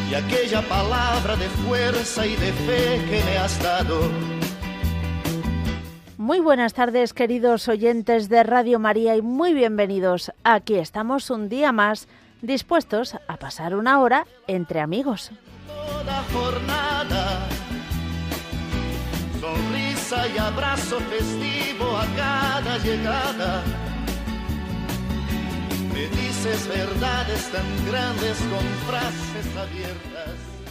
y aquella palabra de fuerza y de fe que me has dado. Muy buenas tardes, queridos oyentes de Radio María, y muy bienvenidos. Aquí estamos un día más, dispuestos a pasar una hora entre amigos. Toda jornada, sonrisa y abrazo festivo a cada llegada. Me dices verdades tan grandes con frases abiertas.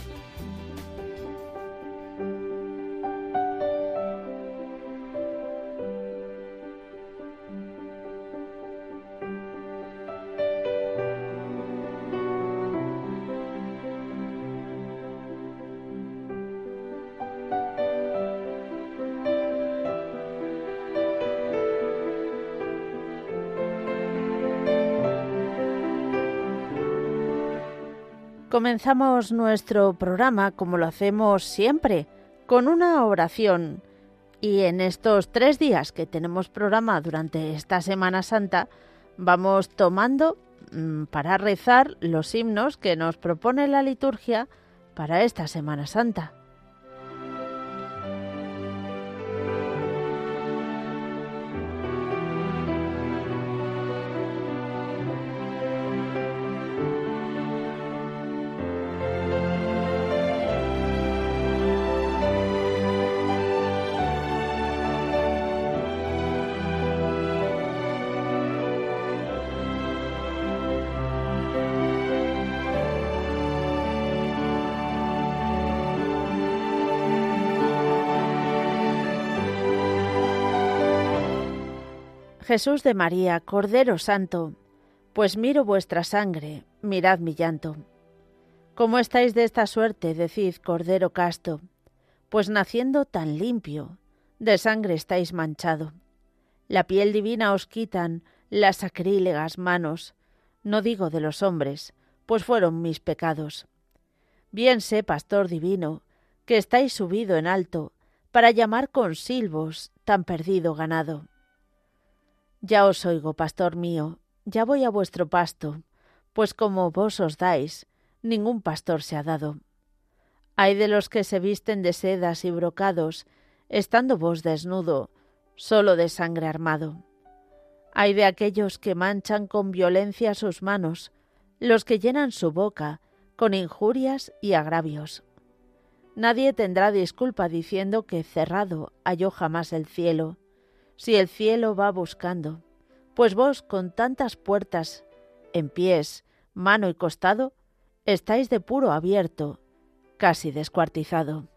Comenzamos nuestro programa, como lo hacemos siempre, con una oración. Y en estos 3 días que tenemos programa durante esta Semana Santa, vamos tomando para rezar los himnos que nos propone la liturgia para esta Semana Santa. Jesús de María, Cordero Santo, pues miro vuestra sangre, mirad mi llanto. ¿Cómo estáis de esta suerte, decid, Cordero casto? Pues naciendo tan limpio, de sangre estáis manchado. La piel divina os quitan las sacrílegas manos, no digo de los hombres, pues fueron mis pecados. Bien sé, pastor divino, que estáis subido en alto, para llamar con silbos tan perdido ganado. Ya os oigo, pastor mío, ya voy a vuestro pasto, pues como vos os dais, ningún pastor se ha dado. Ay de los que se visten de sedas y brocados, estando vos desnudo, solo de sangre armado. Ay de aquellos que manchan con violencia sus manos, los que llenan su boca con injurias y agravios. Nadie tendrá disculpa diciendo que cerrado halló jamás el cielo, si el cielo va buscando, pues vos con tantas puertas en pies, mano y costado, estáis de puro abierto, casi descuartizado.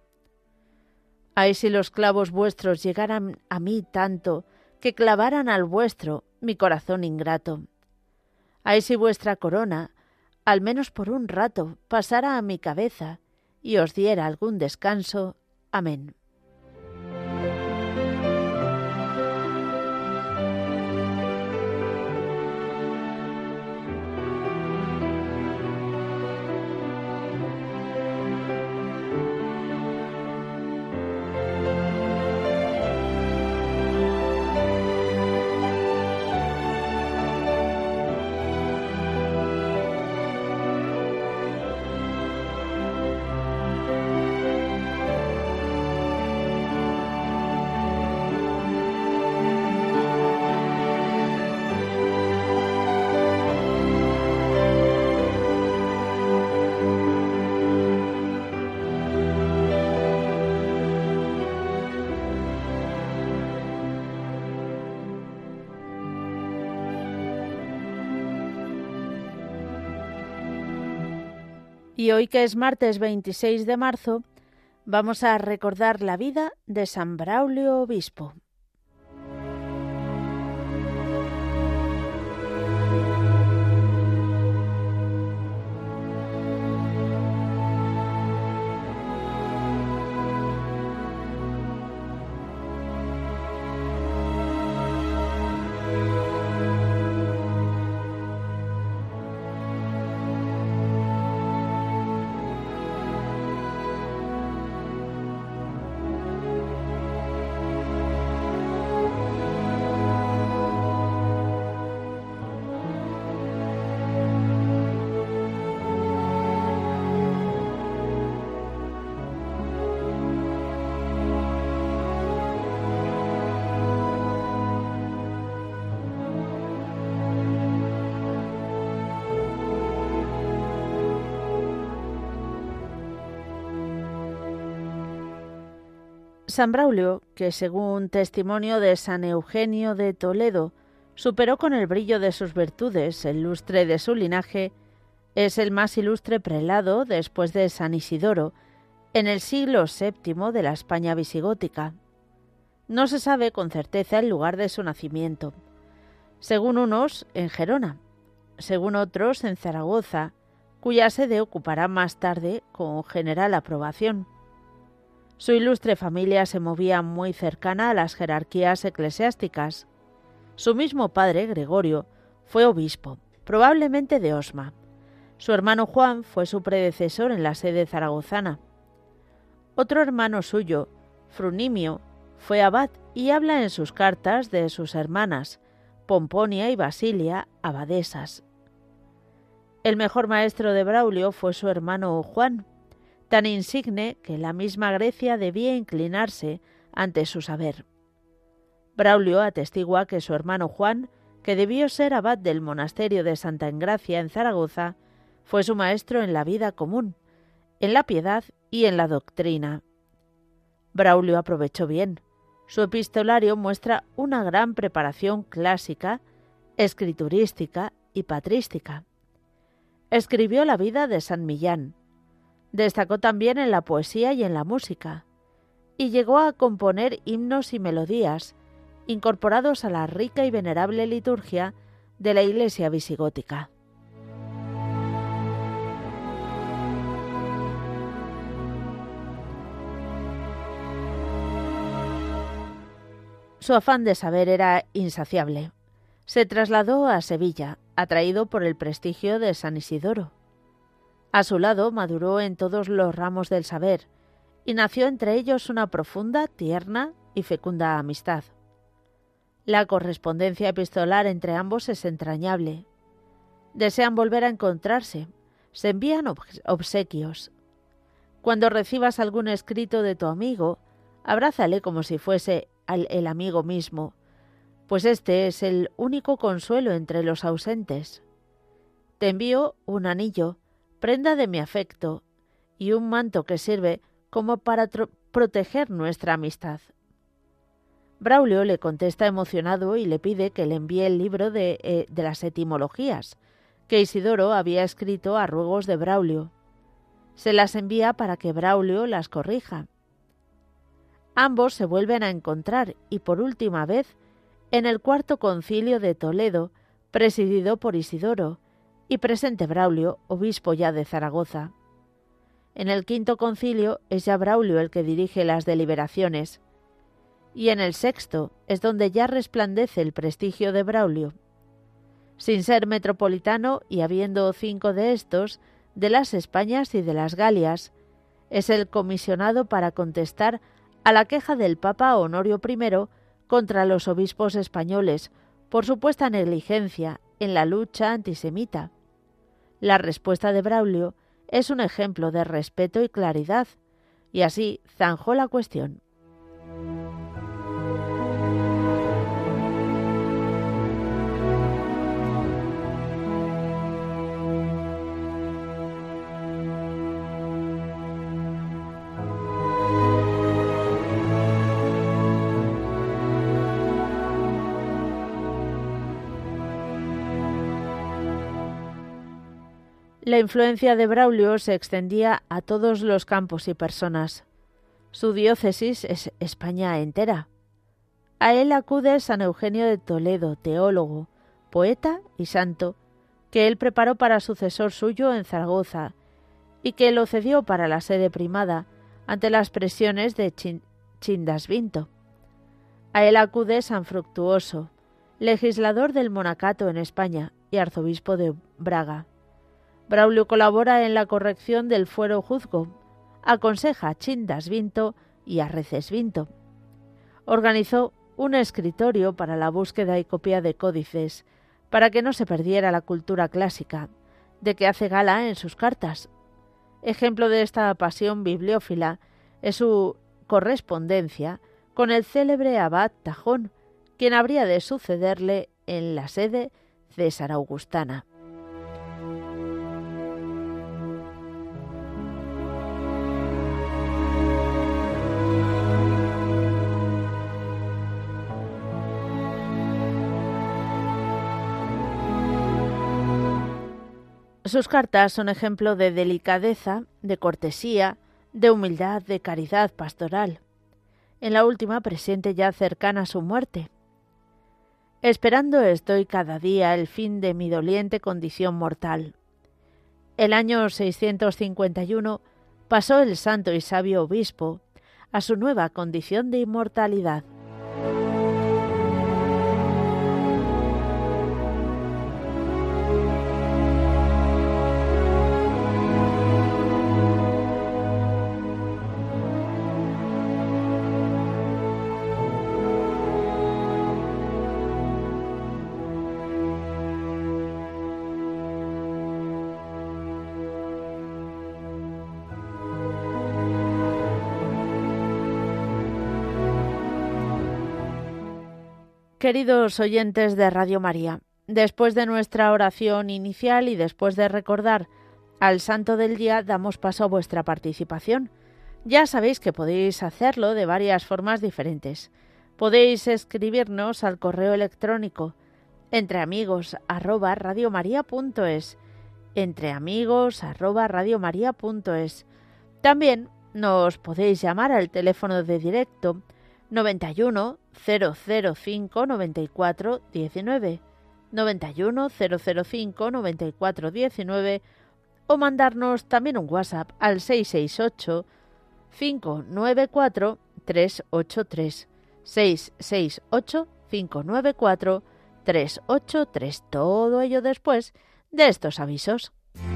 Ay, si los clavos vuestros llegaran a mí tanto, que clavaran al vuestro mi corazón ingrato. Ay, si vuestra corona, al menos por un rato, pasara a mi cabeza y os diera algún descanso. Amén. Y hoy, que es martes 26 de marzo, vamos a recordar la vida de San Braulio Obispo. San Braulio, que según testimonio de San Eugenio de Toledo, superó con el brillo de sus virtudes el lustre de su linaje, es el más ilustre prelado después de San Isidoro, en el siglo VII de la España visigótica. No se sabe con certeza el lugar de su nacimiento. Según unos, en Gerona, según otros, en Zaragoza, cuya sede ocupará más tarde con general aprobación. Su ilustre familia se movía muy cercana a las jerarquías eclesiásticas. Su mismo padre, Gregorio, fue obispo, probablemente de Osma. Su hermano Juan fue su predecesor en la sede zaragozana. Otro hermano suyo, Frunimio, fue abad y habla en sus cartas de sus hermanas, Pomponia y Basilia, abadesas. El mejor maestro de Braulio fue su hermano Juan, tan insigne que la misma Grecia debía inclinarse ante su saber. Braulio atestigua que su hermano Juan, que debió ser abad del monasterio de Santa Engracia en Zaragoza, fue su maestro en la vida común, en la piedad y en la doctrina. Braulio aprovechó bien. Su epistolario muestra una gran preparación clásica, escriturística y patrística. Escribió la vida de San Millán. Destacó también en la poesía y en la música, y llegó a componer himnos y melodías, incorporados a la rica y venerable liturgia de la Iglesia visigótica. Su afán de saber era insaciable. Se trasladó a Sevilla, atraído por el prestigio de San Isidoro. A su lado maduró en todos los ramos del saber, y nació entre ellos una profunda, tierna y fecunda amistad. La correspondencia epistolar entre ambos es entrañable. Desean volver a encontrarse, se envían obsequios. Cuando recibas algún escrito de tu amigo, abrázale como si fuese el amigo mismo, pues este es el único consuelo entre los ausentes. Te envío un anillo, prenda de mi afecto, y un manto que sirve como para proteger nuestra amistad. Braulio le contesta emocionado y le pide que le envíe el libro de las etimologías, que Isidoro había escrito a ruegos de Braulio. Se las envía para que Braulio las corrija. Ambos se vuelven a encontrar y por última vez en el Cuarto Concilio de Toledo, presidido por Isidoro, y presente Braulio, obispo ya de Zaragoza. En el Quinto Concilio es ya Braulio el que dirige las deliberaciones, y en el Sexto es donde ya resplandece el prestigio de Braulio. Sin ser metropolitano y habiendo 5 de estos, de las Españas y de las Galias, es el comisionado para contestar a la queja del Papa Honorio I contra los obispos españoles por supuesta negligencia en la lucha antisemita. La respuesta de Braulio es un ejemplo de respeto y claridad, y así zanjó la cuestión. La influencia de Braulio se extendía a todos los campos y personas. Su diócesis es España entera. A él acude San Eugenio de Toledo, teólogo, poeta y santo, que él preparó para sucesor suyo en Zaragoza y que lo cedió para la sede primada ante las presiones de Chindasvinto. A él acude San Fructuoso, legislador del monacato en España y arzobispo de Braga. Braulio colabora en la corrección del fuero juzgo, aconseja a Chindasvinto y a Recesvinto. Organizó un escritorio para la búsqueda y copia de códices, para que no se perdiera la cultura clásica, de que hace gala en sus cartas. Ejemplo de esta pasión bibliófila es su correspondencia con el célebre abad Tajón, quien habría de sucederle en la sede césar-augustana. Sus cartas son ejemplo de delicadeza, de cortesía, de humildad, de caridad pastoral. En la última presente ya cercana a su muerte. Esperando estoy cada día el fin de mi doliente condición mortal. El año 651 pasó el santo y sabio obispo a su nueva condición de inmortalidad. Queridos oyentes de Radio María, después de nuestra oración inicial y después de recordar al santo del día, damos paso a vuestra participación. Ya sabéis que podéis hacerlo de varias formas diferentes. Podéis escribirnos al correo electrónico entreamigos@radiomaria.es, entreamigos@radiomaria.es. También nos podéis llamar al teléfono de directo 91 005 94 19, 91 005 94 19, o mandarnos también un WhatsApp al 668 594 383, 668 594 383, todo ello después de estos avisos.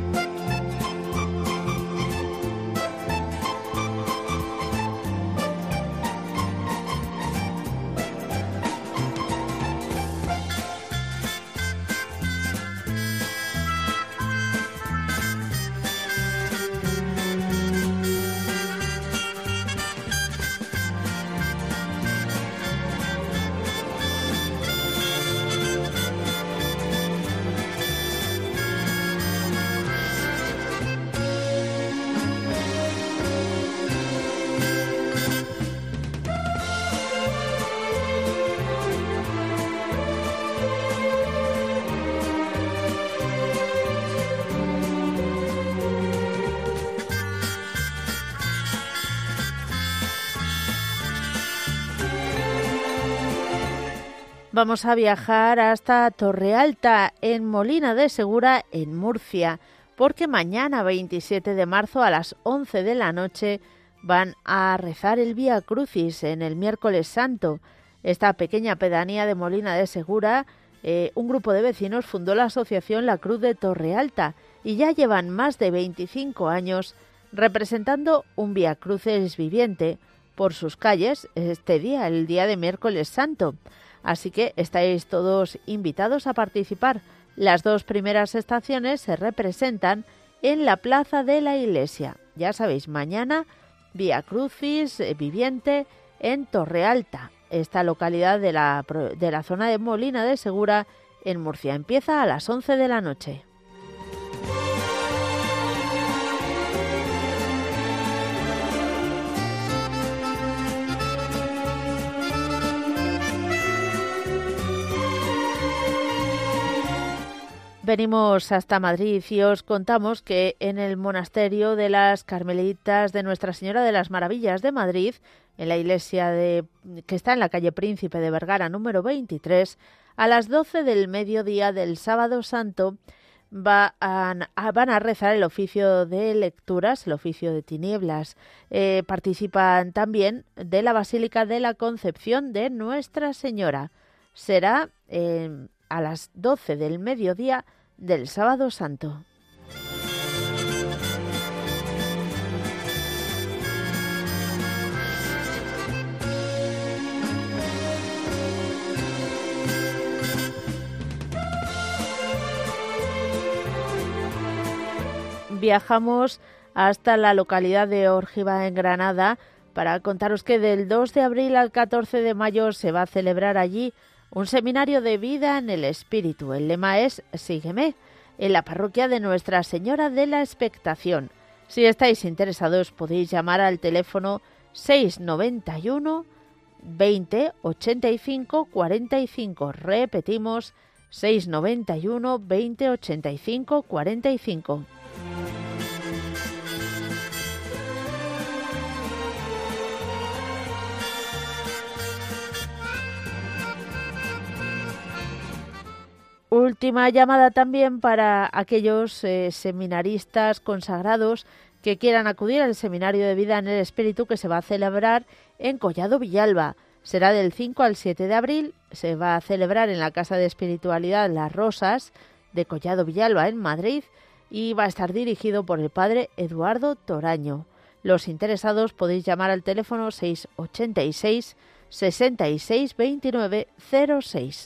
Vamos a viajar hasta Torrealta, en Molina de Segura, en Murcia, porque mañana, 27 de marzo, a las 11 de la noche, van a rezar el Vía Crucis en el Miércoles Santo. Esta pequeña pedanía de Molina de Segura, un grupo de vecinos fundó la asociación La Cruz de Torrealta y ya llevan más de 25 años representando un Vía Crucis viviente por sus calles este día, el día de Miércoles Santo. Así que estáis todos invitados a participar. Las dos primeras estaciones se representan en la plaza de la iglesia. Ya sabéis, mañana Vía Crucis viviente en Torrealta, esta localidad de la zona de Molina de Segura, en Murcia. Empieza a las 11 de la noche. Venimos hasta Madrid y os contamos que en el monasterio de las Carmelitas de Nuestra Señora de las Maravillas de Madrid, en la iglesia que está en la calle Príncipe de Vergara número 23, a las 12 del mediodía del Sábado Santo van a rezar el oficio de lecturas, el oficio de tinieblas. Participan también de la Basílica de la Concepción de Nuestra Señora. Será a las 12 del mediodía del Sábado Santo. Viajamos hasta la localidad de Órgiva, en Granada, para contaros que del 2 de abril al 14 de mayo se va a celebrar allí un seminario de vida en el Espíritu. El lema es Sígueme, en la parroquia de Nuestra Señora de la Expectación. Si estáis interesados podéis llamar al teléfono 691 20 85 45. Repetimos, 691 20 85 45. Última llamada también para aquellos seminaristas consagrados que quieran acudir al Seminario de Vida en el Espíritu que se va a celebrar en Collado Villalba. Será del 5 al 7 de abril, se va a celebrar en la Casa de Espiritualidad Las Rosas de Collado Villalba en Madrid y va a estar dirigido por el padre Eduardo Toraño. Los interesados podéis llamar al teléfono 686 66 29 06.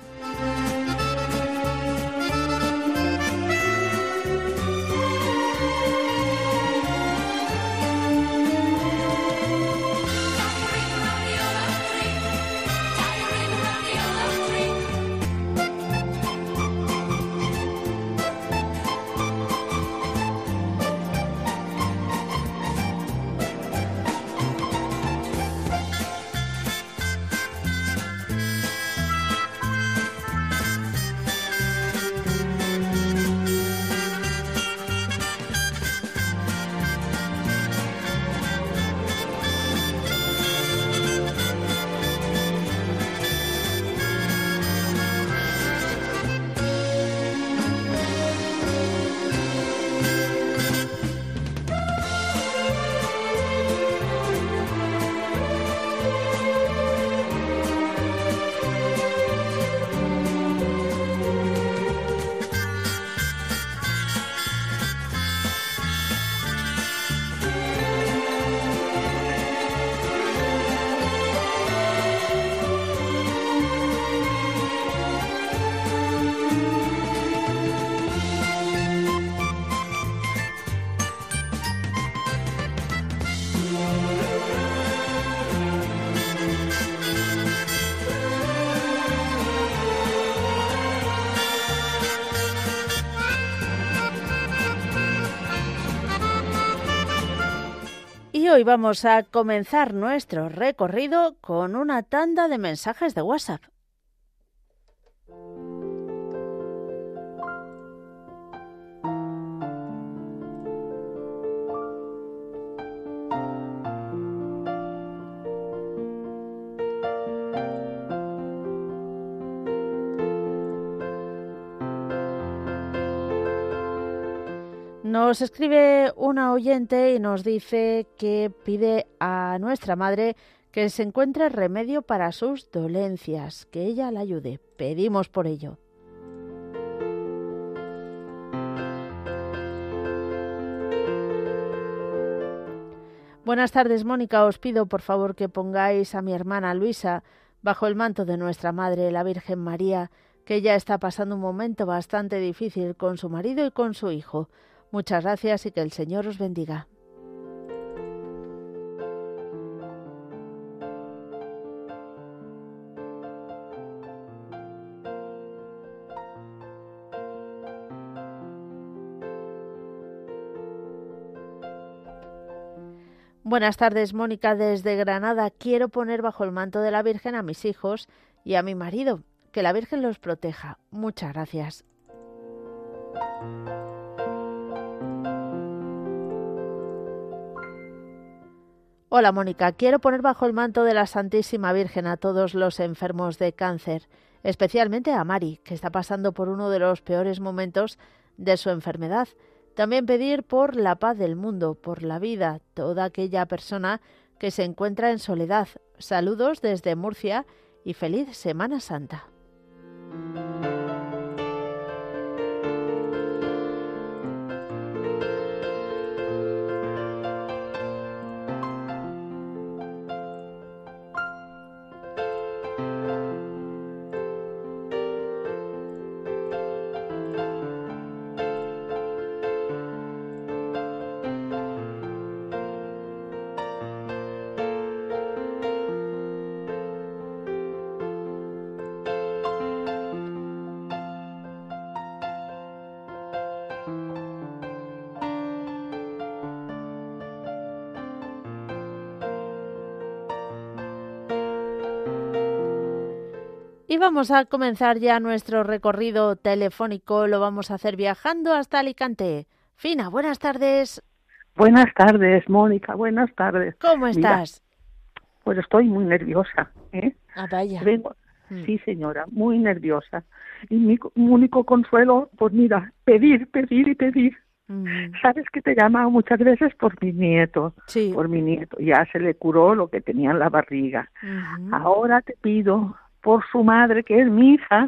Y hoy vamos a comenzar nuestro recorrido con una tanda de mensajes de WhatsApp. Nos escribe una oyente y nos dice que pide a nuestra madre que se encuentre remedio para sus dolencias, que ella la ayude. Pedimos por ello. Buenas tardes, Mónica. Os pido por favor que pongáis a mi hermana Luisa bajo el manto de nuestra Madre, la Virgen María, que ella está pasando un momento bastante difícil con su marido y con su hijo. Muchas gracias y que el Señor os bendiga. Buenas tardes, Mónica, desde Granada. Quiero poner bajo el manto de la Virgen a mis hijos y a mi marido. Que la Virgen los proteja. Muchas gracias. Hola, Mónica. Quiero poner bajo el manto de la Santísima Virgen a todos los enfermos de cáncer, especialmente a Mari, que está pasando por uno de los peores momentos de su enfermedad. También pedir por la paz del mundo, por la vida, toda aquella persona que se encuentra en soledad. Saludos desde Murcia y feliz Semana Santa. Y vamos a comenzar ya nuestro recorrido telefónico. Lo vamos a hacer viajando hasta Alicante. Fina, buenas tardes. Buenas tardes, Mónica, buenas tardes. ¿Cómo estás? Mira, pues estoy muy nerviosa, ¿eh? Ah, vaya. Sí, señora, muy nerviosa. Y mi único consuelo, pues mira, pedir y pedir. Sabes que te he llamado muchas veces por mi nieto, sí. Por mi nieto. Ya se le curó lo que tenía en la barriga. Ahora te pido por su madre, que es mi hija,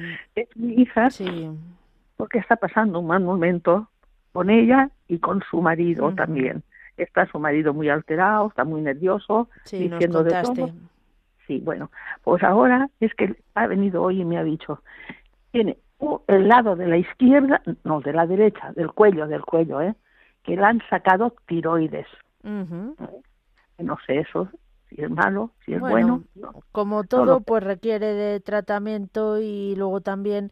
sí. Porque está pasando un mal momento con ella y con su marido también. Está su marido muy alterado, está muy nervioso, sí, diciendo nos contaste. de todo. Sí, bueno, pues ahora es que ha venido hoy y me ha dicho, tiene el lado de la izquierda, no, de la derecha, del cuello, que le han sacado tiroides. No sé eso, si es malo, si es bueno. No, como todo, pues requiere de tratamiento y luego también,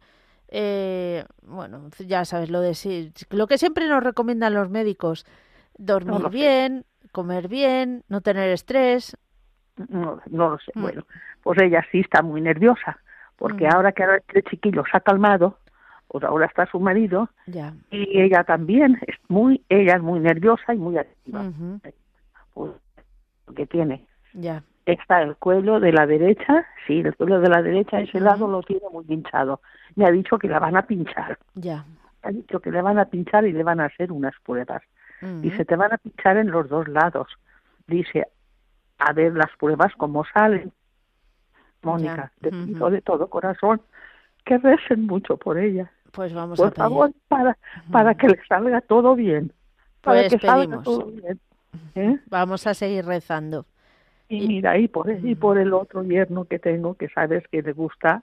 bueno, ya sabes, lo que siempre nos recomiendan los médicos, dormir bien, comer bien, no tener estrés. No lo sé. Bueno, pues ella sí está muy nerviosa, porque ahora que el chiquillo se ha calmado, pues ahora está su marido, y ella también ella es muy nerviosa y muy activa. Pues lo que tiene. Está el cuello de la derecha, sí, el cuello de la derecha, ese lado lo tiene muy pinchado. Me ha dicho que la van a pinchar. Ha dicho que le van a pinchar y le van a hacer unas pruebas. Dice, te van a pinchar en los dos lados. Dice, a ver las pruebas cómo salen. Mónica, te pido de todo corazón que recen mucho por ella. Pues vamos por favor, para que le salga todo bien. Para pues que pedimos. salga todo bien. Vamos a seguir rezando. Y mira, y por el otro yerno que tengo, que sabes que le gusta,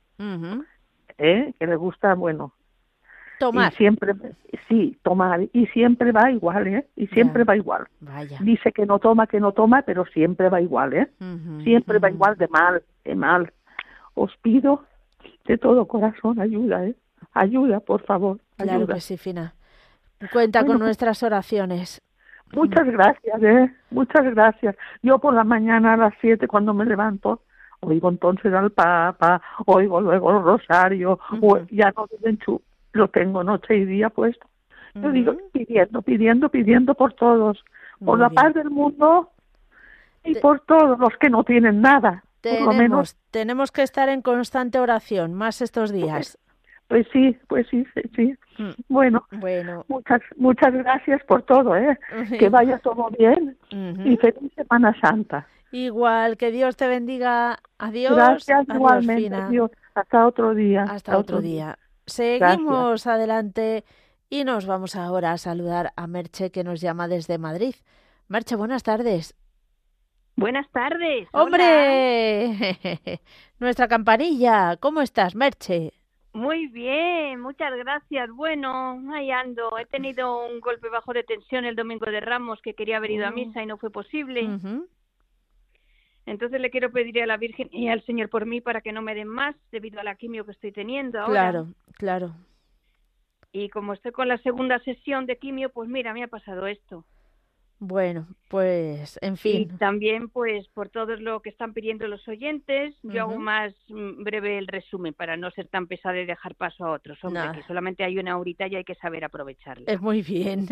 que le gusta, bueno, tomar. Y siempre, sí, tomar, y siempre va igual, y siempre va igual. Vaya. Dice que no toma, pero siempre va igual, siempre va igual de mal. Os pido de todo corazón ayuda, ayuda, por favor, ayuda. Claro que sí, Fina. Cuenta con nuestras oraciones. Muchas gracias, muchas gracias. Yo por la mañana a las 7 cuando me levanto, oigo entonces al Papa, oigo luego el rosario, ya no lo tengo noche y día puesto. Yo digo, pidiendo por todos, por la paz del mundo y por todos los que no tienen nada. Por lo menos tenemos que estar en constante oración, más estos días. Pues sí. Bueno, muchas gracias por todo, que vaya todo bien y feliz Semana Santa. Igual, que Dios te bendiga. Adiós. Gracias, adiós, igualmente. Fina. Adiós. Hasta otro día. Hasta otro día. Seguimos adelante y nos vamos ahora a saludar a Merche, que nos llama desde Madrid. Merche, buenas tardes. Buenas tardes. ¡Hombre! Hola. Nuestra campanilla. ¿Cómo estás, Merche? Muy bien, muchas gracias. Bueno, ahí ando. He tenido un golpe bajo de tensión el domingo de Ramos, que quería haber ido a misa y no fue posible. Entonces le quiero pedir a la Virgen y al Señor por mí para que no me den más debido a la quimio que estoy teniendo ahora. Claro. Y como estoy con la segunda sesión de quimio, pues mira, me ha pasado esto. Bueno, pues, en fin. Y también, pues, por todo lo que están pidiendo los oyentes, yo hago más breve el resumen para no ser tan pesada y dejar paso a otros. Hombre, que solamente hay una horita y hay que saber aprovecharla. Es muy bien.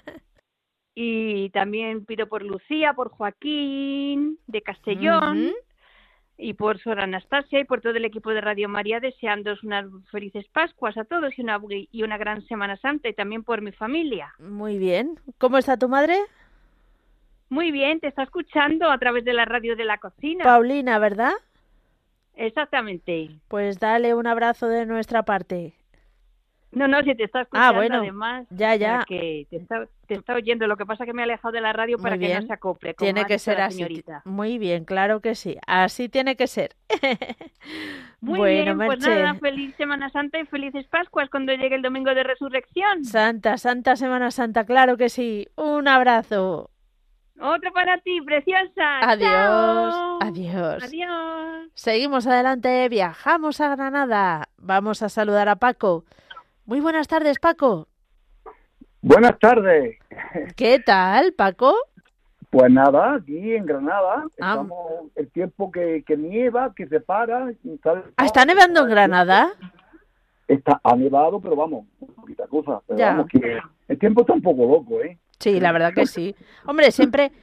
Y también pido por Lucía, por Joaquín, de Castellón, y por Sor Anastasia y por todo el equipo de Radio María, deseándoos unas felices Pascuas a todos y una gran Semana Santa, y también por mi familia. Muy bien. ¿Cómo está tu madre? Muy bien, te está escuchando a través de la radio de la cocina. Paulina, ¿verdad? Exactamente. Pues dale un abrazo de nuestra parte. No, si te está escuchando, bueno, además. Ya. Que te está oyendo. Lo que pasa es que me he alejado de la radio para que no se acople. Tiene que ser así. Señorita. Muy bien, claro que sí. Así tiene que ser. Muy bien, Merche. Pues nada, feliz Semana Santa y felices Pascuas cuando llegue el domingo de Resurrección. Santa Semana Santa, claro que sí. Un abrazo. Otro para ti, preciosa. Adiós. Chao. Adiós. Adiós. Seguimos adelante, viajamos a Granada. Vamos a saludar a Paco. Muy buenas tardes, Paco. Buenas tardes. ¿Qué tal, Paco? Pues nada, aquí en Granada, estamos el tiempo que nieva, que se para. ¿Está nevando en Granada? Ha nevado, pero vamos, poquita cosa. Pero vamos, que el tiempo está un poco loco, ¿eh? Sí, la verdad que sí. Hombre, siempre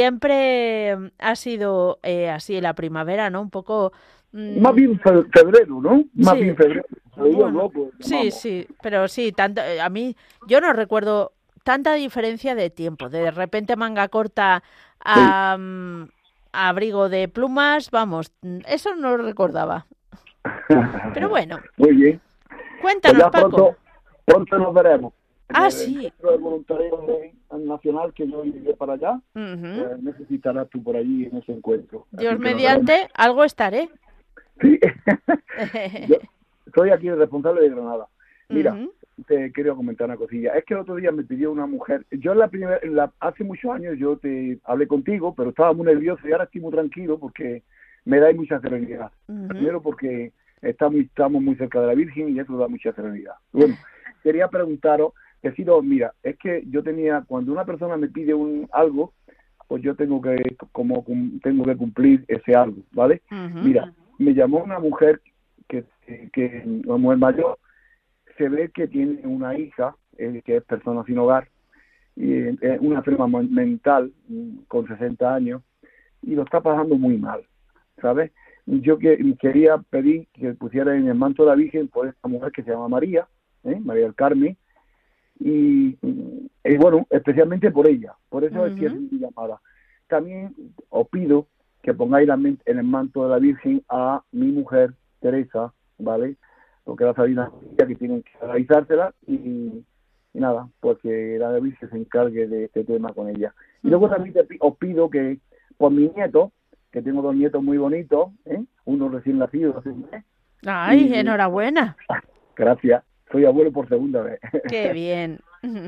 ha sido así la primavera, ¿no? Un poco... Más bien febrero, ¿no? Más bien febrero. Bueno, loco, sí, pero sí, tanto, a mí, yo no recuerdo tanta diferencia de tiempo. De repente manga corta a abrigo de plumas, vamos, eso no lo recordaba. Pero bueno. Muy bien. Cuéntanos, pues Paco. Pronto nos veremos. Sí. El voluntariado nacional que yo iré para allá, necesitarás tú por allí en ese encuentro. Dios mediante, algo estaré. Sí. Yo soy aquí el responsable de Granada. Mira, te quería comentar una cosilla. Es que el otro día me pidió una mujer. Yo hace muchos años yo te hablé contigo, pero estaba muy nervioso y ahora estoy muy tranquilo porque me da mucha serenidad. Primero porque estamos muy cerca de la Virgen y eso da mucha serenidad. Bueno, quería preguntaros, deciros, mira, es que yo cuando una persona me pide algo, pues yo tengo que cumplir ese algo, ¿vale? Mira, me llamó una mujer que una mujer mayor, se ve que tiene una hija que es persona sin hogar, y es una enferma mental con 60 años y lo está pasando muy mal, ¿sabes? Yo quería pedir que pusiera en el manto de la Virgen por esta mujer que se llama María, María del Carmen, y bueno, especialmente por ella, por eso es que es mi llamada. También os pido que pongáis en el manto de la Virgen a mi mujer, Teresa, ¿vale? Porque va a salir una familia que tienen que realizársela y nada, pues que la Virgen se encargue de este tema con ella. Y luego también os pido que por mis nietos, que tengo 2 nietos muy bonitos, uno recién nacido hace un mes. ¡Ay, enhorabuena! Gracias, soy abuelo por segunda vez. ¡Qué bien!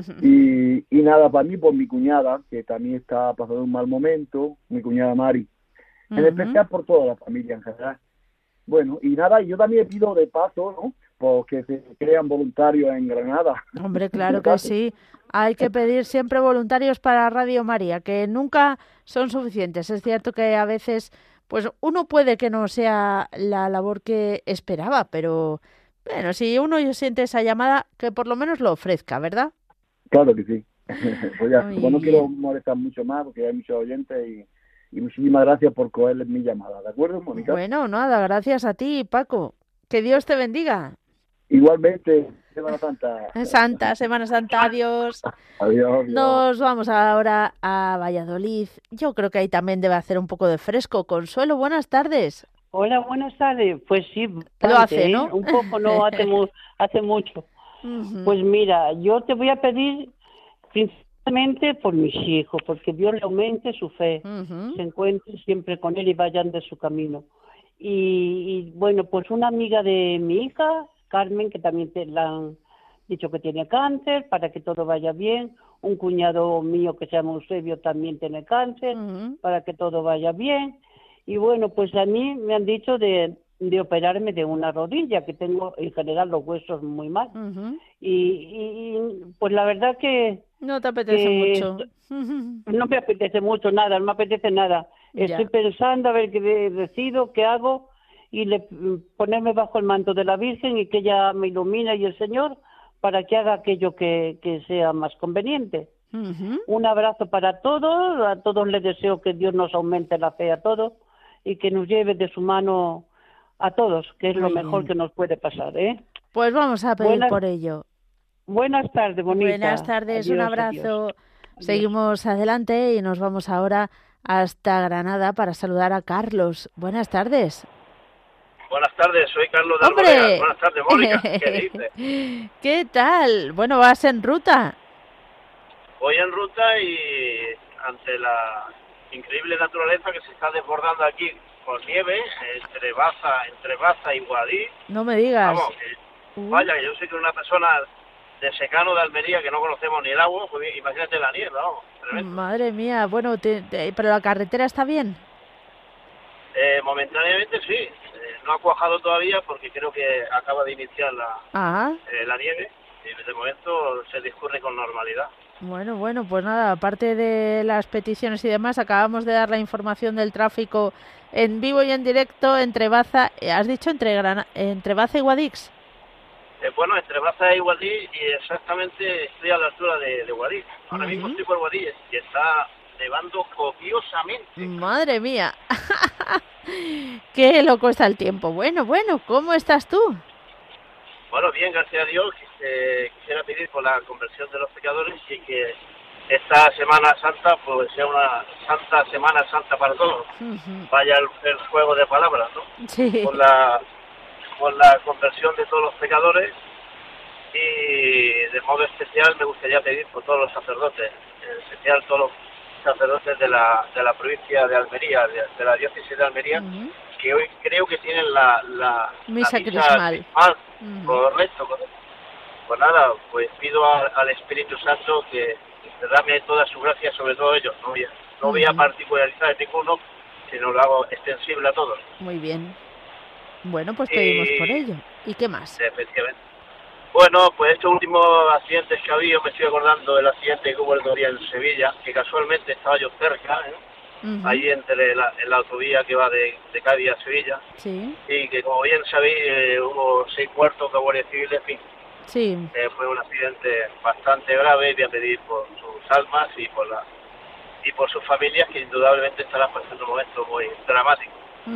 y nada, para mí, por mi cuñada, que también está pasando un mal momento, mi cuñada Mari, en especial por toda la familia en general. Bueno, y nada, yo también pido de paso, ¿no?, porque se crean voluntarios en Granada. Hombre, claro que sí. Hay que pedir siempre voluntarios para Radio María, que nunca son suficientes. Es cierto que a veces, pues uno puede que no sea la labor que esperaba, pero bueno, si uno siente esa llamada, que por lo menos lo ofrezca, ¿verdad? Claro que sí. Pues ya, como no quiero molestar mucho más, porque hay muchos oyentes y muchísimas gracias por coger mi llamada, ¿de acuerdo, Mónica? Bueno, nada, gracias a ti, Paco. Que Dios te bendiga. Igualmente, Semana Santa. Semana Santa, adiós. Adiós. Nos vamos ahora a Valladolid. Yo creo que ahí también debe hacer un poco de fresco. Consuelo, buenas tardes. Hola, buenas tardes. Pues sí, bastante, lo hace, ¿no? Un poco, no hace mucho. Pues mira, yo te voy a pedir principalmente por mis hijos, porque Dios le aumente su fe, se encuentre siempre con él y vayan de su camino. Y bueno, pues una amiga de mi hija, Carmen, que también le han dicho que tiene cáncer, para que todo vaya bien. Un cuñado mío que se llama Eusebio también tiene cáncer, para que todo vaya bien. Y bueno, pues a mí me han dicho de operarme de una rodilla, que tengo en general los huesos muy mal. Y pues la verdad que... No te apetece mucho. No me apetece mucho nada, no me apetece nada. Estoy pensando a ver qué decido, qué hago, y ponerme bajo el manto de la Virgen y que ella me ilumine y el Señor para que haga aquello que sea más conveniente. Un abrazo para todos, a todos les deseo que Dios nos aumente la fe a todos y que nos lleve de su mano a todos, que es lo mejor que nos puede pasar, ¿eh? Pues vamos a pedir por ello. Buenas tardes, bonita. Buenas tardes, adiós, un abrazo. Adiós. Seguimos adelante y nos vamos ahora hasta Granada para saludar a Carlos. Buenas tardes. Buenas tardes, soy Carlos de ¡Hombre! Alboreas. Buenas tardes, Mónica. ¿Qué dices? ¿Qué tal? Bueno, ¿vas en ruta? Voy en ruta y ante la increíble naturaleza que se está desbordando aquí con nieve, entre Baza y Guadix. No me digas. Vamos, vaya, yo sé que una persona de secano de Almería que no conocemos ni el agua, pues imagínate la nieve, vamos, tremendo. Madre mía, bueno, ¿pero la carretera está bien? Momentáneamente sí, no ha cuajado todavía porque creo que acaba de iniciar la nieve y de momento se discurre con normalidad. Bueno, pues nada, aparte de las peticiones y demás, acabamos de dar la información del tráfico en vivo y en directo entre Baza, ¿has dicho entre Baza y Guadix? Bueno, entre Baza y Guadix, y exactamente estoy a la altura de Guadix. Ahora mismo estoy por Guadix y está nevando copiosamente. Madre mía, qué loco está el tiempo. Bueno, ¿cómo estás tú? Bueno, bien, gracias a Dios. Quisiera pedir por la conversión de los pecadores y que esta Semana Santa pues sea una santa Semana Santa para todos. Vaya el juego de palabras, ¿no? Sí. Por la conversión de todos los pecadores, y de modo especial me gustaría pedir por todos los sacerdotes, en especial todos los sacerdotes de la provincia de Almería, de la diócesis de Almería, que hoy creo que tienen la misa crismal. Correcto. Pues nada, pues pido al Espíritu Santo que derrame toda su gracia sobre todo ellos. No voy a particularizar ninguno, sino lo hago extensible a todos. Muy bien. Bueno, pues pedimos por ello. ¿Y qué más? Efectivamente. Bueno, pues estos últimos accidentes que ha habido, me estoy acordando del accidente que hubo el otro día en Sevilla, que casualmente estaba yo cerca, ahí en la autovía que va de Cádiz a Sevilla. Sí. Y que, como bien sabéis, hubo 6 muertos de guardias civiles, en fin. Sí. Fue un accidente bastante grave, y voy a pedir por sus almas y por sus familias, que indudablemente estarán pasando un momento muy dramático.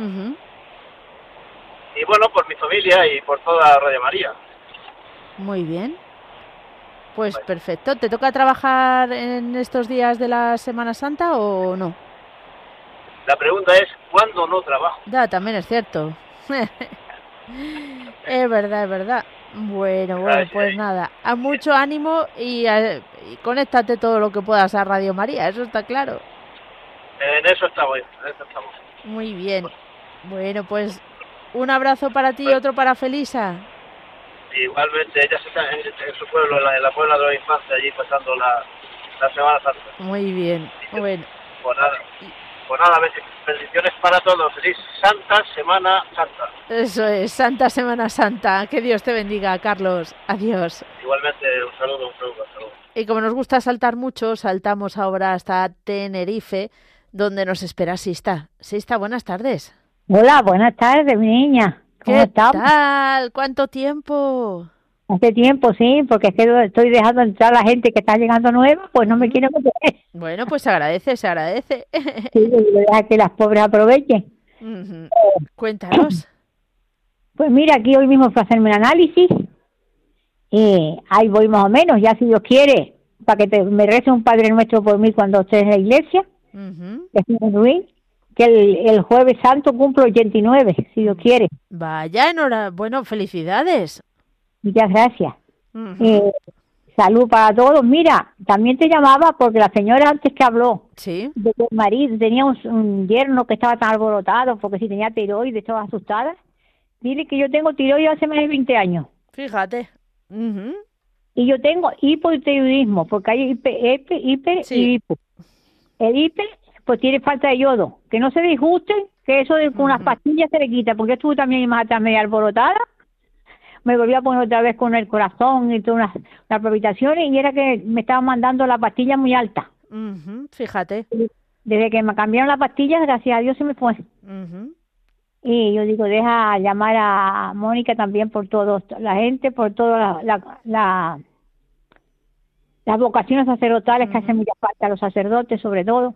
Y bueno, por mi familia y por toda Radio María. Muy bien. Pues bueno. Perfecto. ¿Te toca trabajar en estos días de la Semana Santa o no? La pregunta es, ¿cuándo no trabajo? Ya, también es cierto. Es verdad. Bueno, pues nada. A mucho ánimo y conéctate todo lo que puedas a Radio María, eso está claro. En eso estamos. Muy bien. Bueno, pues un abrazo para ti y otro para Felisa. Igualmente, ella está en su pueblo, en la Puebla de la Infancia, allí pasando la Semana Santa. Muy bien, bueno. Pues nada, bendiciones para todos. Feliz Santa Semana Santa. Eso es, Santa Semana Santa. Que Dios te bendiga, Carlos. Adiós. Igualmente, un saludo. Y como nos gusta saltar mucho, saltamos ahora hasta Tenerife, donde nos espera Sista. Sista, buenas tardes. Hola, buenas tardes, mi niña. ¿Cómo estás? ¿Qué tal? ¿Cuánto tiempo? Hace tiempo, sí, porque es que estoy dejando entrar a la gente que está llegando nueva, pues no me quiero meter. Bueno, pues se agradece. Sí, deja que las pobres aprovechen. Cuéntanos. Pues mira, aquí hoy mismo fui a hacerme un análisis. Ahí voy más o menos, ya si Dios quiere, para que me rece un Padre Nuestro por mí cuando esté en la iglesia, que el Jueves Santo cumplo 89, si Dios quiere. Vaya, bueno, felicidades. Muchas gracias. Salud para todos. Mira, también te llamaba porque la señora antes que habló, ¿sí?, de que el marido tenía un yerno que estaba tan alborotado porque si tenía tiroides, estaba asustada. Dile que yo tengo tiroides hace más de 20 años. Fíjate. Y yo tengo hipotiroidismo, porque hay hiper sí, y hipo. El hiper, pues tiene falta de yodo. Que no se disgusten, que eso con unas pastillas se le quita, porque yo estuve también más media alborotada. Me volví a poner otra vez con el corazón y todas las palpitaciones, y era que me estaban mandando la pastilla muy alta. Fíjate. Desde que me cambiaron la pastilla, gracias a Dios se me fue. Y yo digo, deja llamar a Mónica también por todo, la gente, por todas las vocaciones sacerdotales que hacen mucha falta a los sacerdotes, sobre todo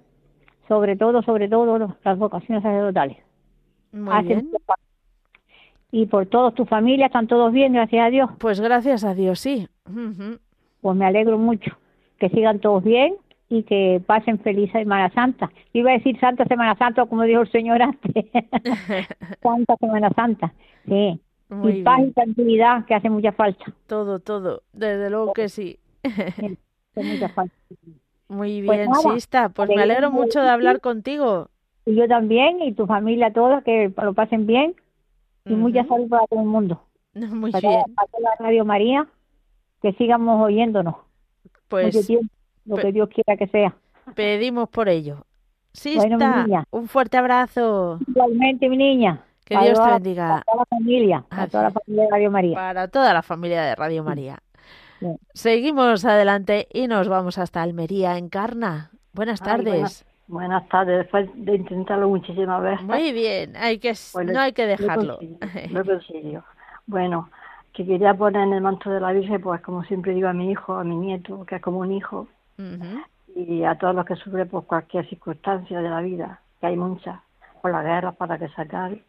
las vocaciones sacerdotales. Muy bien. Y por todos tus familias, están todos bien, gracias a Dios. Pues gracias a Dios, sí. Pues me alegro mucho que sigan todos bien y que pasen feliz Semana Santa. Iba a decir Santa Semana Santa, como dijo el Señor antes. Santa Semana Santa, sí. Muy y paz bien. y tranquilidad, que hace mucha falta. Todo, desde luego que sí. Sí, hace mucha falta. Muy Pues bien, nada, Sista, pues me alegro mucho de hablar contigo. Y yo también, y tu familia toda, que lo pasen bien. Y mucha salud para todo el mundo. Muy para bien. Para la Radio María, que sigamos oyéndonos. Pues mucho tiempo, lo que Dios quiera que sea. Pedimos por ello. Sista, bueno, mi niña, un fuerte abrazo. Igualmente, mi niña. Que Dios te bendiga. Para toda la familia, para toda la familia de Radio María. Para toda la familia de Radio María. Seguimos adelante y nos vamos hasta Almería. Encarna, buenas tardes. Buenas tardes, después de intentarlo muchísimas veces. Muy bien, no hay que dejarlo. Lo consigo. Bueno, que quería poner en el manto de la Virgen, pues como siempre digo a mi hijo, a mi nieto, que es como un hijo, y a todos los que sufren por cualquier circunstancia de la vida, que hay muchas, por la guerra, para que se acabe,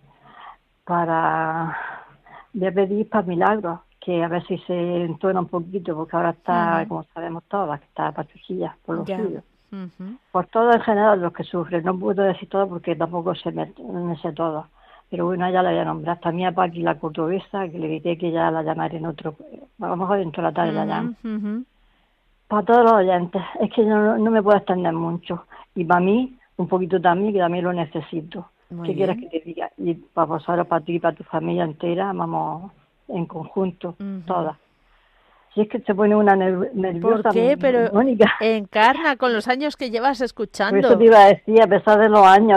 voy a pedir para milagros, que a ver si se entona un poquito, porque ahora está, como sabemos todas, que está patuchilla por los suyos. Por todo en general los que sufren, no puedo decir todo porque tampoco me sé todo, pero bueno, ya la voy a nombrar. También a Paqui la cordobesa, que le diré que ya la llamaré en otro, a lo mejor dentro de la tarde la llamo. Para todos los oyentes, es que yo no me puedo extender mucho, y para mí, un poquito también, que también lo necesito. ¿Qué quieres que te diga? Y para vosotros, para ti y para tu familia entera, vamos en conjunto, todas. Si es que se pone una nerviosa. ¿Por qué? Pero Encarna, con los años que llevas escuchando. Por eso te iba a decir, a pesar de los años.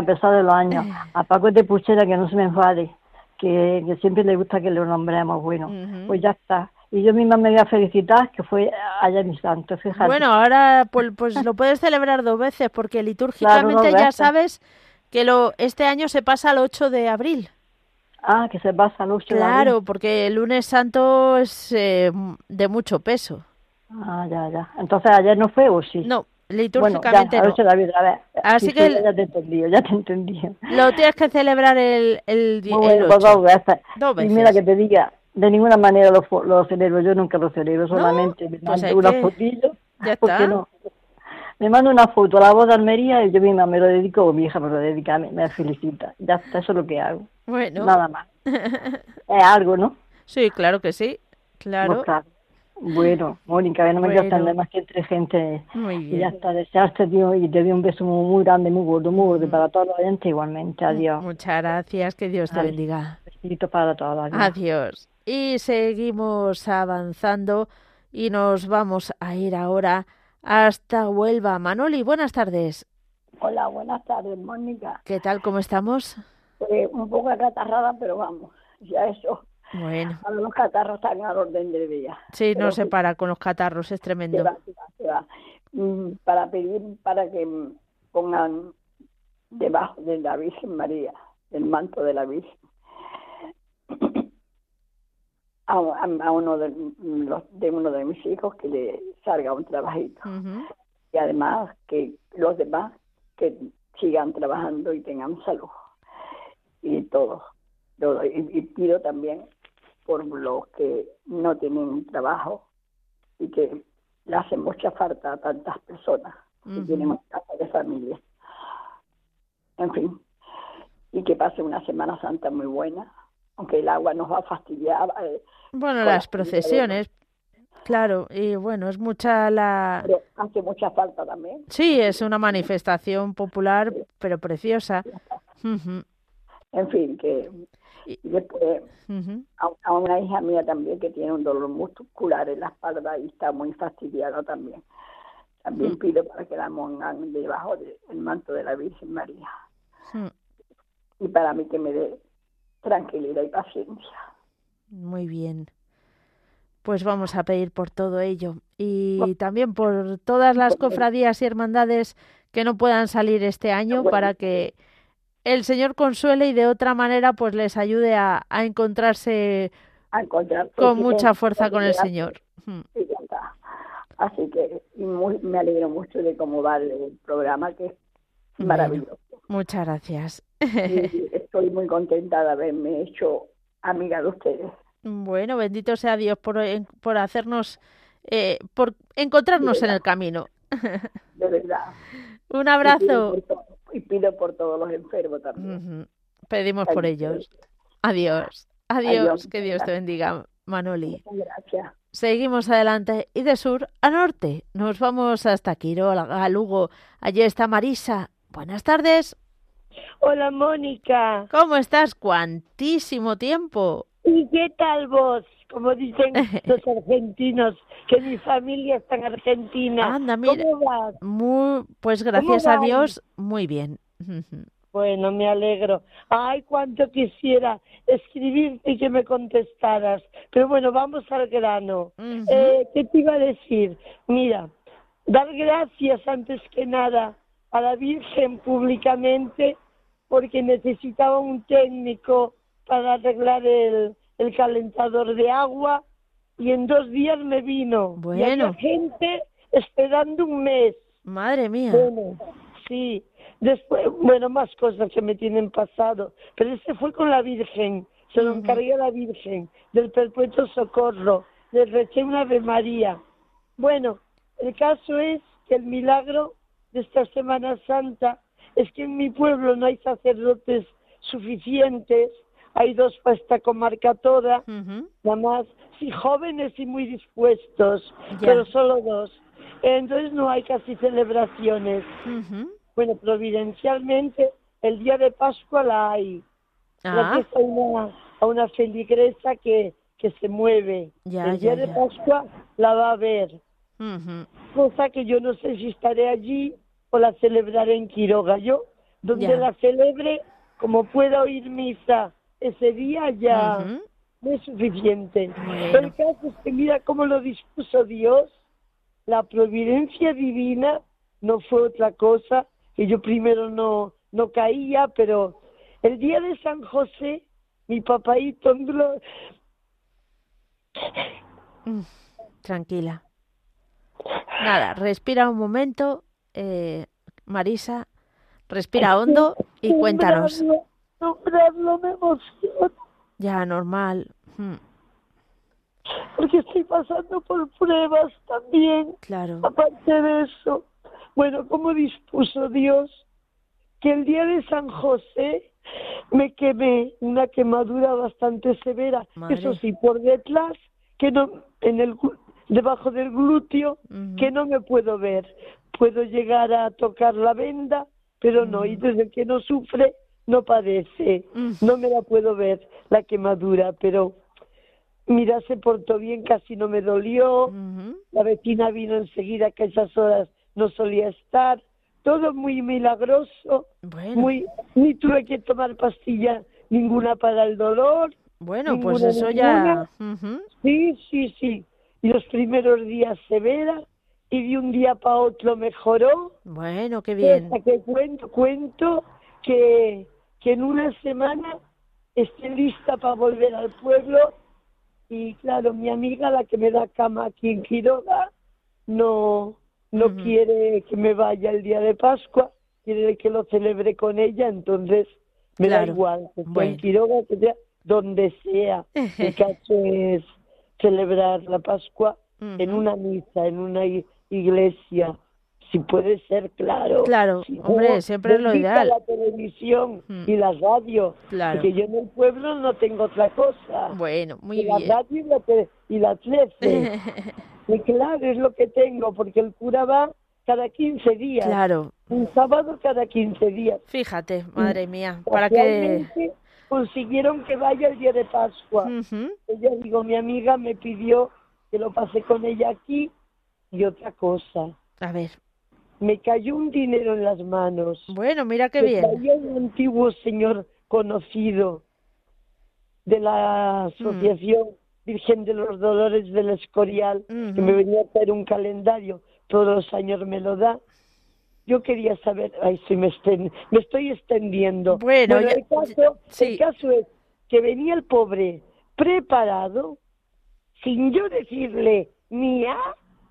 A Paco de Puchera, que no se me enfade, que siempre le gusta que lo nombremos. Bueno, pues ya está. Y yo misma me voy a felicitar, que fue ayer mi santo, fíjate. Bueno, ahora pues lo puedes celebrar 2 veces, porque litúrgicamente ya sabes que este año se pasa al 8 de abril. Ah, que se pasa al 8 de abril. Claro, porque el lunes santo es de mucho peso. Ah, ya. Entonces, ¿ayer no fue o sí? No, litúrgicamente no. 8 de abril, a ver. Así que ya te he entendido. Lo tienes que celebrar el 8. Pues 2 veces. 2 veces. Y mira que te diga, de ninguna manera lo celebro, yo nunca lo celebro, solamente me mando una fotillo. Ya está. No. Me mando una foto a la voz de Almería y yo misma me lo dedico, o mi hija me lo dedica, me felicita. Ya está, eso es lo que hago. Bueno. Nada más. Es algo, ¿no? Sí, claro que sí. Claro. Pues claro. Bueno, Mónica, no me quiero extender más que entre gente. Muy bien. Y ya está, desearte, tío, y te doy un beso muy grande, muy gordo, y para todos los oyentes igualmente. Adiós. Muchas gracias, que Dios te bendiga. Besito para todos. Adiós. Y seguimos avanzando y nos vamos a ir ahora hasta Huelva. Manoli, buenas tardes. Hola, buenas tardes, Mónica. ¿Qué tal, cómo estamos? Un poco acatarrada, pero vamos, ya eso. Bueno. Ahora los catarros están al orden del día. Sí, no se para con los catarros, es tremendo. Se va. Para pedir para que pongan debajo de la Virgen María, el manto de la Virgen, a uno de mis hijos que le salga un trabajito. Y además que los demás que sigan trabajando y tengan salud. Y todo. Y pido también por los que no tienen trabajo y que le hacen mucha falta a tantas personas que tienen casa de familia. En fin, y que pase una Semana Santa muy buena, aunque el agua nos va a fastidiar. Bueno, las procesiones, claro, y bueno, es mucha Pero hace mucha falta también. Sí, es una manifestación popular, pero preciosa. En fin, que después a una hija mía también que tiene un dolor muscular en la espalda y está muy fastidiada también. También pido para que la pongan debajo del manto de la Virgen María. Y para mí que me dé tranquilidad y paciencia. Muy bien. Pues vamos a pedir por todo ello. Y también por todas las cofradías y hermandades que no puedan salir este año, para que el Señor consuele y de otra manera pues les ayude a encontrarse con mucha fuerza con el Señor. Sí, ya está. Así que me alegro mucho de cómo va el programa, que es maravilloso. Muchas gracias. Y estoy muy contenta de haberme hecho amiga de ustedes. Bueno, bendito sea Dios por hacernos, por encontrarnos en el camino. De verdad. Un abrazo. Y pido por todos los enfermos también. Pedimos por ellos. Adiós. Adiós. Que Dios te bendiga, Manoli. Gracias. Seguimos adelante y de sur a norte. Nos vamos hasta Quirol, a Lugo. Allí está Marisa. Buenas tardes. Hola, Mónica. ¿Cómo estás? ¿Cuántísimo tiempo? ¿Y qué tal vos? Como dicen los argentinos, que mi familia está en Argentina. Anda, mira. ¿Cómo vas? Pues gracias a Dios, muy bien. Bueno, me alegro. Ay, cuánto quisiera escribirte y que me contestaras. Pero bueno, vamos al grano. ¿Qué te iba a decir? Mira, dar gracias antes que nada a la Virgen públicamente porque necesitaba un técnico para arreglar el calentador de agua y en 2 días me vino. Bueno. Y había gente esperando un mes. Madre mía. Bueno, sí. Después, bueno, más cosas que me tienen pasado, pero ese fue con la Virgen, se lo encargué a la Virgen, del Perpetuo Socorro, le recé una Ave María. Bueno, el caso es que el milagro de esta Semana Santa es que en mi pueblo no hay sacerdotes suficientes, hay 2 para esta comarca toda, nada más, sí, jóvenes y muy dispuestos, pero solo 2. Entonces no hay casi celebraciones. Bueno, providencialmente, el día de Pascua la hay. Gracias a una feligresa que se mueve. El día de Pascua la va a ver. Cosa que yo no sé si estaré allí o la celebraré en Quiroga. Yo, donde la celebre, como pueda oír misa ese día, ya no es suficiente. Pero el caso es que mira cómo lo dispuso Dios. La providencia divina no fue otra cosa, que yo primero no caía, pero el día de San José, mi papaíto... Tranquila. Nada, respira un momento, Marisa, respira hondo y cuéntanos. Nombrarlo me emociona. Ya, normal. Porque estoy pasando por pruebas también. Claro. Aparte de eso, bueno, como dispuso Dios que el día de San José me quemé una quemadura bastante severa. Madre. Eso sí, por detrás, que no, debajo del glúteo, que no me puedo ver. Puedo llegar a tocar la venda, pero no. Y desde que no sufre, no padece. No me la puedo ver, la quemadura, pero... Mira, se portó bien, casi no me dolió. La vecina vino enseguida, que a esas horas no solía estar. Todo muy milagroso. Bueno. Ni tuve que tomar pastilla ninguna para el dolor. Bueno, pues eso ya... Sí. Y los primeros días severa y de un día para otro mejoró. Bueno, qué bien. Hasta que cuento que en una semana esté lista para volver al pueblo. Y claro, mi amiga, la que me da cama aquí en Quiroga, no quiere que me vaya el día de Pascua, quiere que lo celebre con ella, entonces me da igual, que esté en Quiroga, que sea donde sea. El caso es celebrar la Pascua en una misa, en una iglesia, si puede ser, claro. Claro, si hombre, siempre es lo ideal. La televisión y la radio, porque yo en el pueblo no tengo otra cosa. Bueno, muy bien. La radio y la 13. Y claro, es lo que tengo, porque el cura va cada 15 días. Claro. Un sábado cada 15 días. Fíjate, madre mía, para que... consiguieron que vaya el día de Pascua. Ella, digo, mi amiga me pidió que lo pasé con ella aquí y otra cosa. A ver. Me cayó un dinero en las manos. Bueno, mira qué bien. Me cayó un antiguo señor conocido de la Asociación Virgen de los Dolores del Escorial, que me venía a traer un calendario, todos los años me lo da. Yo quería saber, me estoy extendiendo. Bueno el caso es que venía el pobre preparado, sin yo decirle ni a,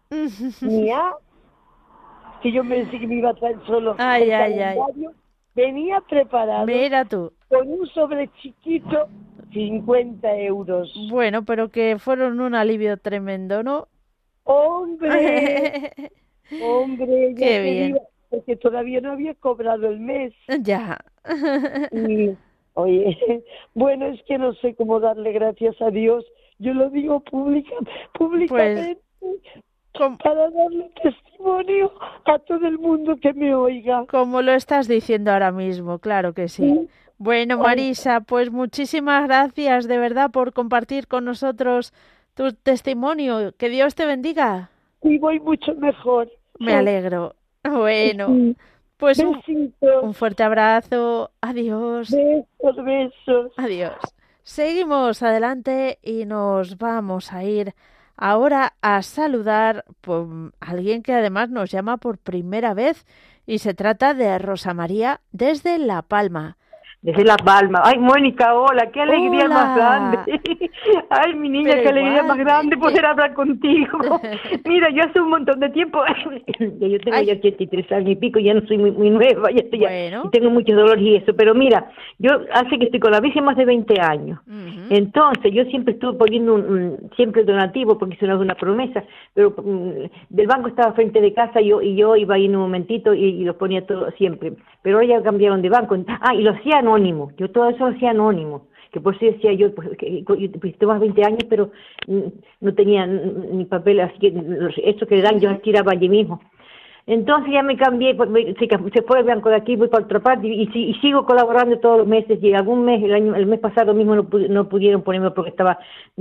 que yo me decía que me iba a traer solo el calendario. Venía preparado. Mira tú. Con un sobre chiquito, 50 euros. Bueno, pero que fueron un alivio tremendo, ¿no? ¡Hombre! ¡Hombre! ¡Qué bien! Porque todavía no había cobrado el mes. Ya. Y, oye, bueno, es que no sé cómo darle gracias a Dios. Yo lo digo públicamente. Para darle testimonio a todo el mundo que me oiga. Como lo estás diciendo ahora mismo, claro que sí. Bueno, Marisa, pues muchísimas gracias de verdad por compartir con nosotros tu testimonio. Que Dios te bendiga. Y voy mucho mejor. Me alegro. Bueno, Pues un fuerte abrazo. Adiós. Besos. Adiós. Seguimos adelante y nos vamos a ir ahora a saludar por alguien que además nos llama por primera vez y se trata de Rosa María desde La Palma. Desde La Palma. Ay, Mónica, hola, qué alegría más grande. Ay, mi niña, qué alegría más grande poder hablar contigo. Mira, yo hace un montón de tiempo, yo tengo ya 83 años y pico, ya no soy muy nueva, ya estoy y tengo muchos dolores y eso, pero mira, yo hace que estoy con la Virgen más de 20 años. Entonces, yo siempre estuve poniendo siempre donativo, porque hice una promesa, pero del banco estaba frente de casa y yo iba ahí en un momentito y los ponía todo siempre. Pero ahora ya cambiaron de banco. Y lo hacía anónimo, yo todo eso lo hacía anónimo, que por eso decía yo, pues tengo más 20 años, pero no tenía ni papel, así que eso que dan yo las tiraba allí mismo. Entonces ya me cambié, se fue el banco de aquí, voy para otra parte y sigo colaborando todos los meses, y algún mes, el mes pasado mismo no pudieron ponerme porque estaba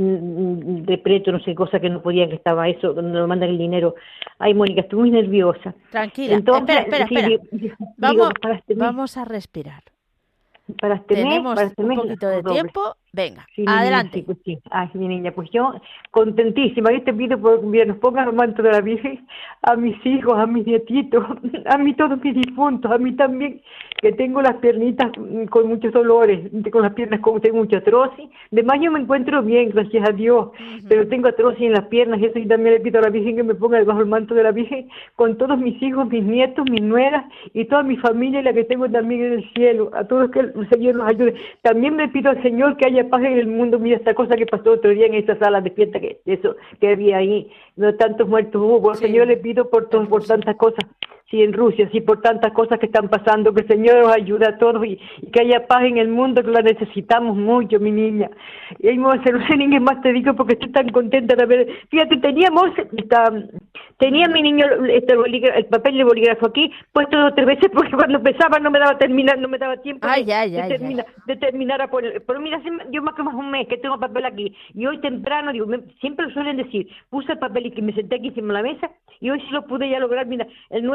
de preto, no sé, cosa que no podían, que estaba eso, cuando me mandan el dinero. Ay, Mónica, estoy muy nerviosa. Tranquila, entonces, espera. Vamos a respirar. Tenemos un poquito de tiempo. Venga, sí, adelante. Sí. Ay, mi niña, pues yo contentísima. Yo te pido que nos pongan el manto de la Virgen a mis hijos, a mis nietitos, a mí todos mis difuntos, a mí también, que tengo las piernitas con muchos dolores, con las piernas tengo mucha artrosis. Además yo me encuentro bien, gracias a Dios, pero tengo artrosis en las piernas y eso, y también le pido a la Virgen que me ponga debajo del manto de la Virgen con todos mis hijos, mis nietos, mis nueras y toda mi familia, y la que tengo también en el cielo, a todos que el Señor nos ayude. También le pido al Señor que haya paz en el mundo. Mira esta cosa que pasó otro día en esa sala de fiesta que había ahí, no tantos muertos hubo. Al Señor le pido por tantas cosas, sí, en Rusia, sí, por tantas cosas que están pasando, que el Señor nos ayude a todos y que haya paz en el mundo, que la necesitamos mucho, mi niña. Y no sé ni qué más te digo porque estoy tan contenta de ver. Fíjate, tenía mi niño el papel de bolígrafo aquí puesto 2 o 3 veces porque cuando empezaba no me daba tiempo de terminar a poner. Pero mira, yo más que más un mes que tengo papel aquí, y hoy temprano, digo, siempre lo suelen decir, puse el papel y que me senté aquí encima de la mesa, y hoy sí lo pude ya lograr. Mira, el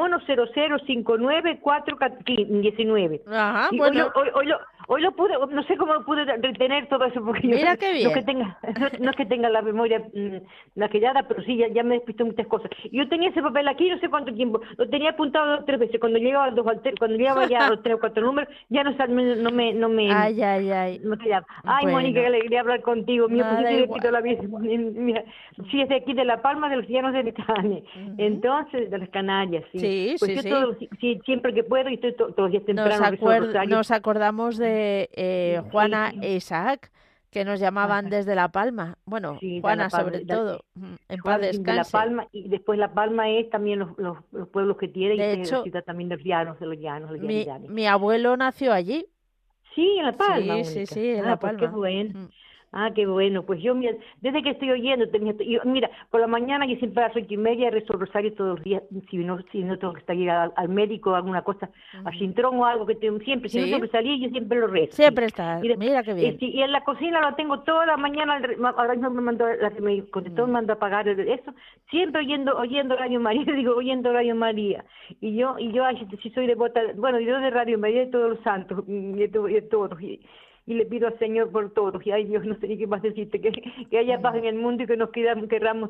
9100594119. Ajá, y bueno. Hoy lo pude, no sé cómo lo pude retener todo eso, porque mira yo qué bien. no es que tenga la memoria laqueada, pero sí, ya me despisto muchas cosas. Yo tenía ese papel aquí no sé cuánto tiempo, lo tenía apuntado 2 o 3 veces, cuando llegaba ya a los 3 o 4 números, ya no me Ay. no quedaba. Ay, bueno. Mónica, qué alegría hablar contigo. Mira, pues yo le pido a la Virgen, mira, sí, es de aquí de La Palma, de los Llanos de Betania, entonces, de las Canarias, sí. Sí, pues yo siempre que puedo, y estoy todos los días temprano. Nos acordamos de Juana e Isaac, que nos llamaban desde La Palma. Bueno, sí, Juana sobre todo. En paz descanse. De La Palma, y después La Palma es también los pueblos que tiene, de y hecho, la ciudad también de los llanos. Mi abuelo nació allí. Sí, en La Palma. Sí, en La Palma. Pues qué bueno. Qué bueno, pues yo, mira, desde que estoy oyendo, mira, por la mañana yo siempre a las 8:30 rezo el rosario todos los días, si no tengo que salir al médico o alguna cosa, a Sintrón o algo que siempre, si no tengo que salir, yo siempre lo rezo. Siempre está, mira qué bien. Y en la cocina lo tengo toda la mañana, ahora mismo me contestó, me mandó a pagar eso, siempre oyendo Radio María, oyendo Radio María, y yo si soy devota, bueno, yo de Radio María de todos los santos, de todos, y le pido al Señor por todos, y ay Dios, no sé ni qué más decirte, que haya paz en el mundo y que nos quedamos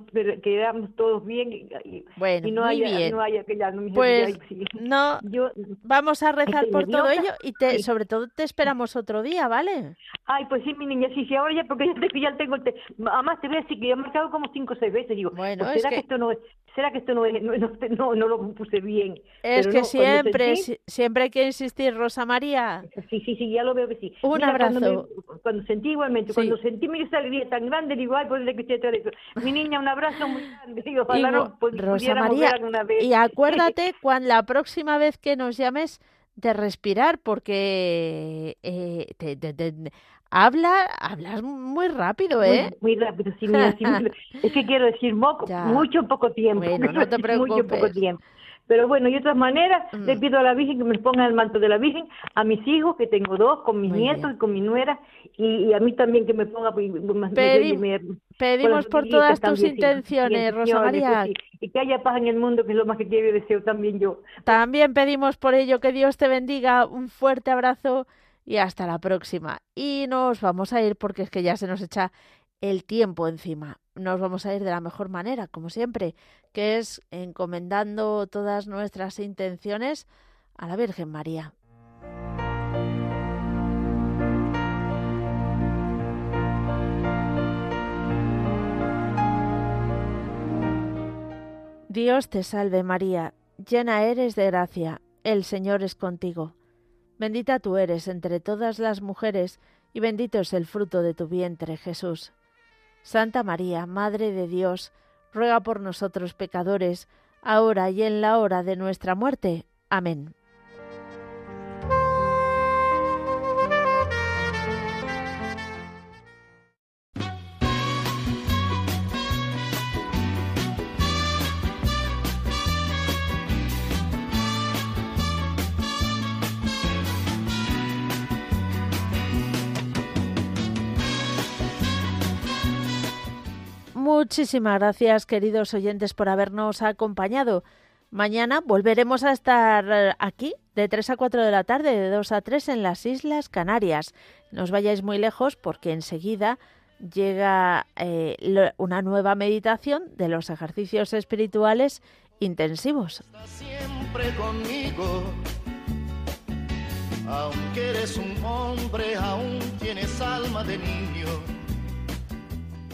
todos bien, y no haya que ya no me pues vamos a rezar por todo ello y sobre todo te esperamos otro día, ¿vale? Ay, pues sí, mi niña, sí, ahora ya, porque ya tengo además te voy a decir que ya he marcado como 5 o 6 veces, digo, bueno, pues ¿será que esto no lo puse bien? Es que siempre hay que insistir, Rosa María. Sí, ya lo veo que sí. Un abrazo. Cuando sentí igualmente, cuando sentí esa alegría tan grande, digo, ay, pues de que estoy atrás de eso. Mi niña, un abrazo muy grande, digo, ojalá Rosa María, ver alguna vez. Y acuérdate cuando la próxima vez que nos llames de respirar, porque hablas muy rápido, ¿eh? Muy rápido, sí, mira, es que quiero decir mucho en poco tiempo. Bueno, no te preocupes. Mucho poco tiempo. Pero bueno, y de otras maneras, le pido a la Virgen que me ponga el manto de la Virgen, a mis hijos, que tengo 2, con mis nietos y con mi nuera, y a mí también que me ponga... Pedimos por todas tus intenciones, Rosa María. Y que haya paz en el mundo, que es lo más que quiero y deseo también yo. También pedimos por ello, que Dios te bendiga, un fuerte abrazo y hasta la próxima. Y nos vamos a ir porque es que ya se nos echa el tiempo encima. Nos vamos a ir de la mejor manera, como siempre, que es encomendando todas nuestras intenciones a la Virgen María. Dios te salve María, llena eres de gracia, el Señor es contigo. Bendita tú eres entre todas las mujeres y bendito es el fruto de tu vientre, Jesús. Santa María, Madre de Dios, ruega por nosotros pecadores, ahora y en la hora de nuestra muerte. Amén. Muchísimas gracias, queridos oyentes, por habernos acompañado. Mañana volveremos a estar aquí de 3 a 4 de la tarde, de 2 a 3 en las Islas Canarias. No os vayáis muy lejos porque enseguida llega una nueva meditación de los ejercicios espirituales intensivos. Siempre conmigo, aunque eres un hombre, aún tienes alma de niño.